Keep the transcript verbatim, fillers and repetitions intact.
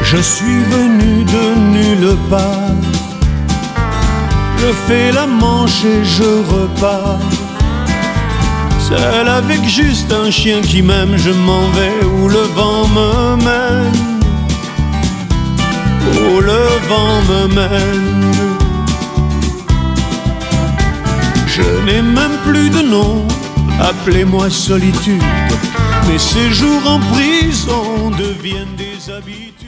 Je suis venu de nulle part, je fais la manche et je repars. Seul avec juste un chien qui m'aime, je m'en vais où le vent me mène, où le vent me mène. Je n'ai même plus de nom, appelez-moi solitude. Mes séjours en prison deviennent des habitudes.